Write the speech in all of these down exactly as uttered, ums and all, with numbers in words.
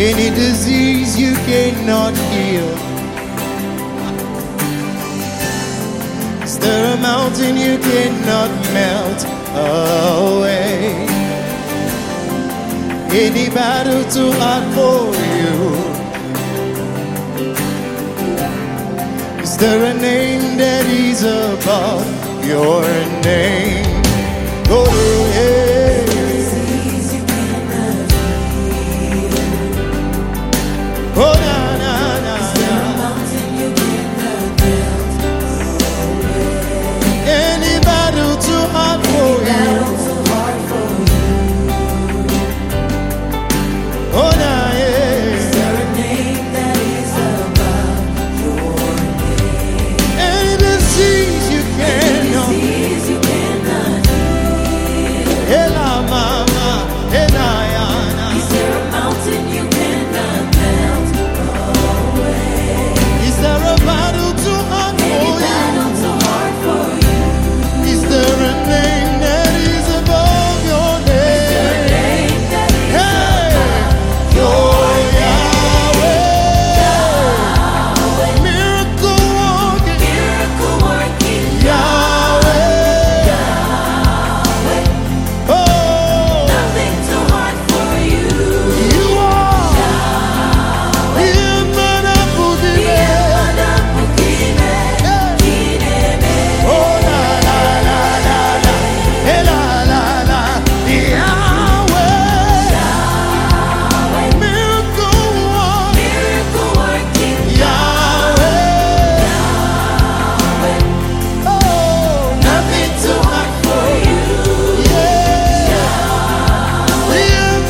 any disease you cannot heal. Is there a mountain you cannot melt away? Any battle too hard for you? Is there a name that is above your name? Go to hell. Oh, na, na, na, na. Any battle too hard for you? Oh, na, yeah. Is there a name that is above your name? Any disease you cannot heal. Hey, la, mama. Hey, na, ya, na. Is there a mountain you cannot melt away? Is there a battle too hard for you? Battle too hard for you? Is there a name that is above your name? Is there a name that is hey. above your Yahweh? Yahweh. Miracle working, miracle working Yahweh. Yahweh. Oh, nothing too hard for you. You are Yahweh. Oh, la, la, la, la, la. Hey, la, la, la. Yahweh. Yahweh. Miracle working, miracle working Yahweh. Yahweh. Oh, nothing too hard for you. Yeah. Yahweh.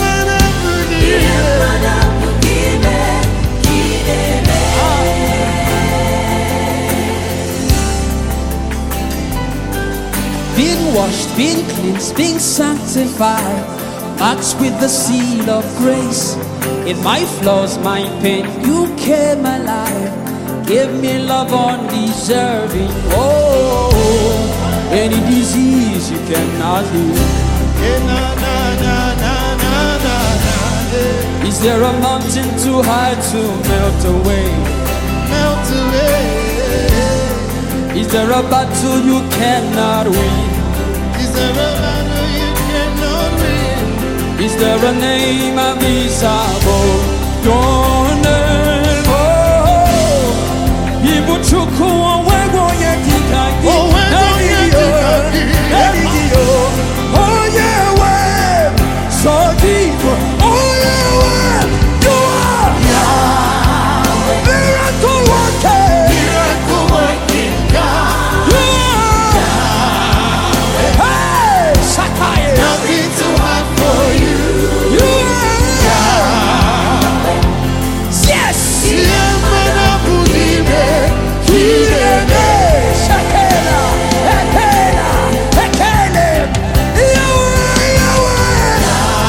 Being washed, being cleansed, being sanctified, marked with the seal of grace. In my flaws, my pain, you came alive, gave me love undeserving. Oh, any disease you cannot heal. Hey, na, na, na, na, na, na, na, yeah. Is there a mountain too high to melt away? Melt away. Is there a battle you cannot win? Is there a battle you cannot win? Is there a name above your name? Oh, Ibuchuku Owego Yekikaki. Owego Yekikaki. Oh, Yahweh, so deep. Oh, Yahweh, you are Yahweh. miracle working. Miracle working God. You are Yahweh. hey, Sakai. Nothing too hard for you. You are Yahweh. yes. Yamana Budime. Kirene, Shakela, Ekela, Ekele. Yahweh, Yahweh.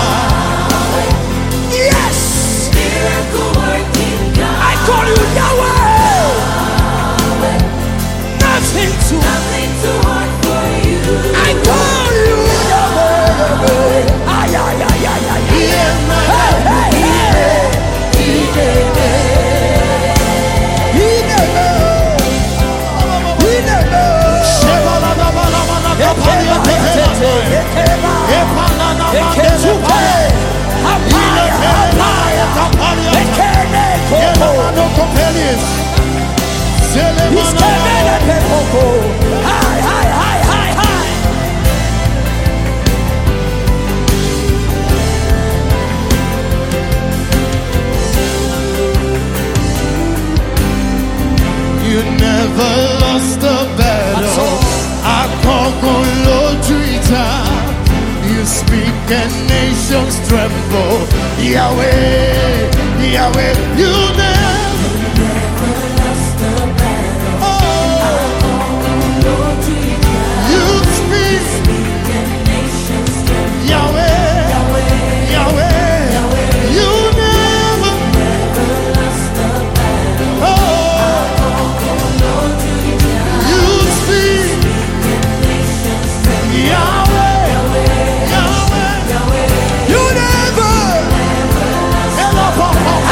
Yes. Miracle working God. I call you Yahweh. Nothing too Nothing too hard for you. I call you Yahweh. Ay, ay, ay, ay, ay, ay. Yamana Hey, hey, Budime. He never, he never. You never lost a battle. I conquer Lord You speak and nations tremble. Yahweh, Yahweh, you never, never lost a battle. oh, you speak, Yahweh, Yahweh, you never, oh, you speak, Yahweh, Yahweh, you never,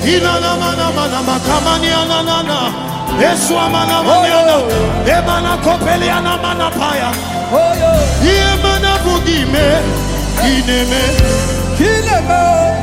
Inana mana mana makamani anana. Eswa mana mana. Emana kopeli anana paya. Yemana bugime. Ineme. Kineme.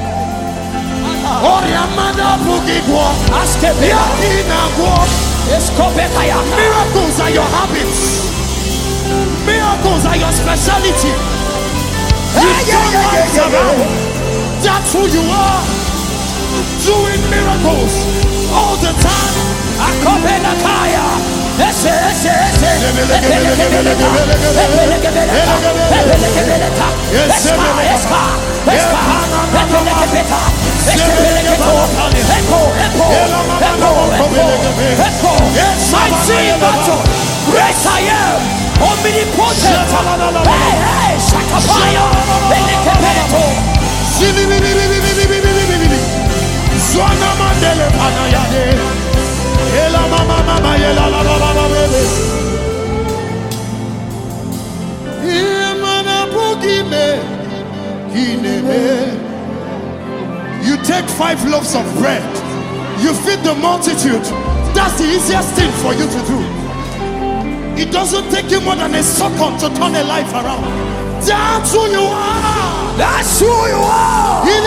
Oriamana bugigwa. Askebe. Yakinagwa. Eskopekaya. Miracles are your habits. Miracles are your speciality. You turn lives around. That's who you are. Doing miracles all the time. Akopelakaya. Ese ese ese. Epelekebeleka. Epelekebeleka. Eska eska. Eska. Epelekebeta. Eskebeleketo. Echo echo. Echo echo. Echo. Mighty battle. Great I am. Omnipotent. Hey hey. Shakapaya. Epelekebeto. Zwana mandele panayade. Ela mama mama ela la la la bebe. Imana bugime kineme. You take five loaves of bread. You feed the multitude. That's the easiest thing for you to do. It doesn't take you more than a second to turn a life around. That's who you are. That's who you are. That's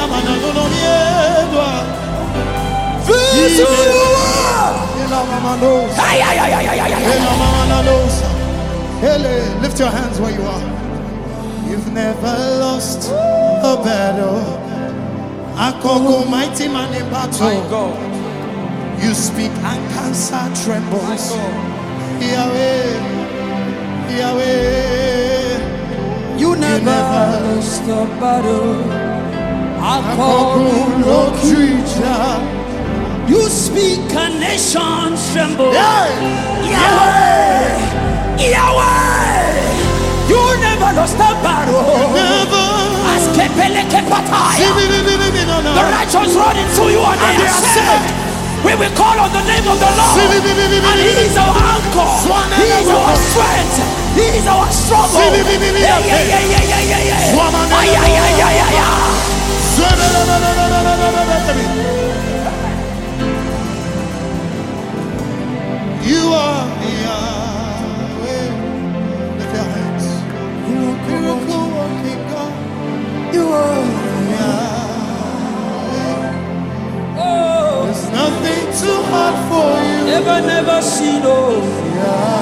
who you are. Ay, ay, ay, ay, ay, ay, ay. Lift your hands where you are. You've never lost a battle. Akoko, mighty man in battle. You speak and cancer trembles. Yahweh, Yahweh. You never, you never lost a battle. Akoko, creature. You speak and nations tremble. Yeah. Yahweh, Yahweh. You never lost a battle. Never. The righteous run into you and they are saved. We will call on the name of the Lord, and He is our anchor. He is our strength. He is our struggle. Yeah, yeah, yeah, yeah, yeah, yeah, yeah. Ah, yeah, yeah, yeah, yeah, yeah. You are Yahweh. Lift your hands. Miracle working God. You are Yahweh. Oh, there's nothing too hard for you. Never, never see no. Yahweh.